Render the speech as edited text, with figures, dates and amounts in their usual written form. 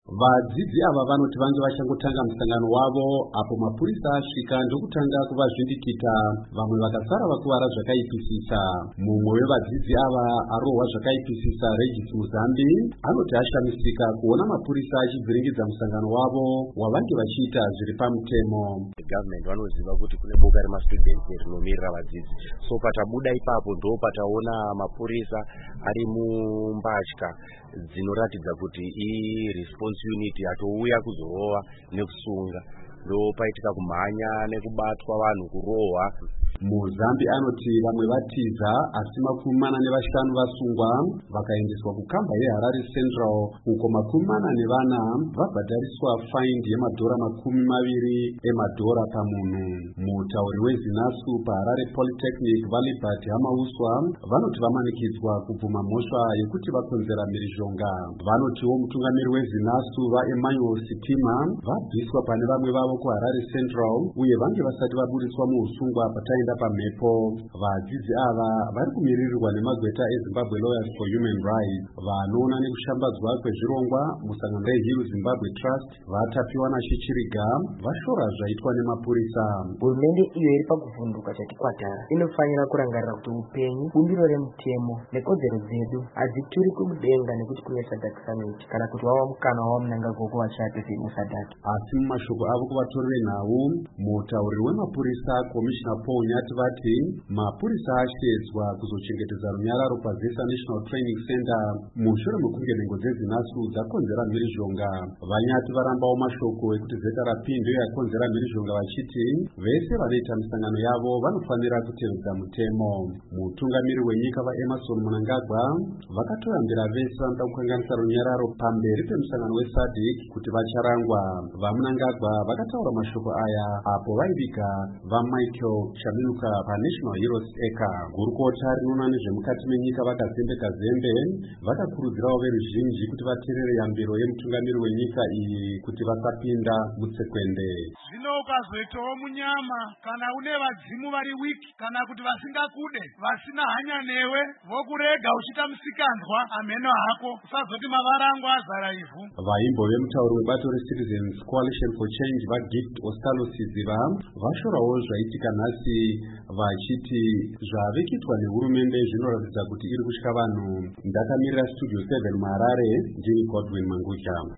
Vadzidzi ava vanoti vange vachangotanga musangano wavo apo mapurisa asvika ndokutanga kuvazvindikita, vamwe vakasara vakuvara zvakaipisisa. Mumwe wevadzidzi ava arohwa zvakaipisisa, Regis Muzambi, anoti ashamisika kuona mapurisa achivhiringidza musangano wavo wavange vachiita zviri pamutemo. Government vanoziva kuti kune boka remastudents rinomirira vadzidzi, so patabuda ipapo ndo pataona mapurisa ari mumbatya dzinoratidza kuti response unit atouya kuzorova nekusunga, ndo paitika kumhanya nekubatwa vanhu kurohwa. Muzambi anoti vamwe vatiza asi 45 vasungwa vakaendeswa kukamba yeHarare Central, uko 44 vabhadhariswa faindi $20 pamunhu. Mutauri weZinasu paHarare Polytechnic vaLibert Hamauswa vanoti vamanikidzwa kubvuma mhosva yekuti vakonzera mhirizhonga. Vanotiwo mutungamiri weZinasu vaEmmanuel Sitima vabviswa pane vamwe vavo kuHarare Central uye vange vasati vabudiswa muusungwa pataenda pamhepo. Vadzidzi ava vari kumiririrwa nemagweta eZimbabwe Lawyers for Human Rights, vanoona nekushambadzwa kwezvirongwa musangano reHill Zimbabwe Trust, vatapiwa naShichiriga vashora zvaitwa nemapurisa. Hurumende iyo iri pakuvhunduka chatikwatara inofanira kurangarira kuti upenyu, bumbiro remutemo nekodzero dzedu hadzituri kumudenga nekuti kune SADC Summit kana kuti wava mukana wamunangagoko vachati muSADC. Asi mumashoko avo kuvatori venhau, mutauriri wemapurisa Commissioner Paul Nyati vati mapurisa ashedzwa kuzochengetedza runyararo paZesa National Training Center mushure mekunge nhengo dzeZinasu dzakonzera mhirizhonga. Vanyati varambawo mashoko ekuti Zeta Rapindo yakonzera mhirizhonga vachiti vese vanoita misangano yavo vanofanira kutevedza mutemo. Mutungamiri wenyika vaEmmerson Mnangagwa vakatorambira vese vanoda kukanganisa runyararo pamberi pemusangano weSADC kuti vacharangwa. VaMnangagwa vakataura mashoko aya apo vaiviga vaMichael Chaminuka paNational Heroes Acre. Gurukota rinoona nezvemukati menyika vakazembe vakakurudzirawo veruzhinji kuti vateerere yambiro yemutungamiri wenyika iyi kuti vasapinda mutsekwende. Zvino ukazoitawo munyama kana une vadzimu vari wiki kana kuti vasingakude vasina hanya newe vokurega uchita musikanzwa amheno hako usazoti mavarangwa azara ivhu. Vaimbo vemutauri webato reCitizens Coalition for Change vaGift Ostalo Siziva vashorawo zvaitika nhasi vachiti zvavikitwa nehurumende zvinoratidza kuti iri kutya vanhu. Ndakamirira Studio 7 muHarare, ndini Godwin Mangudya.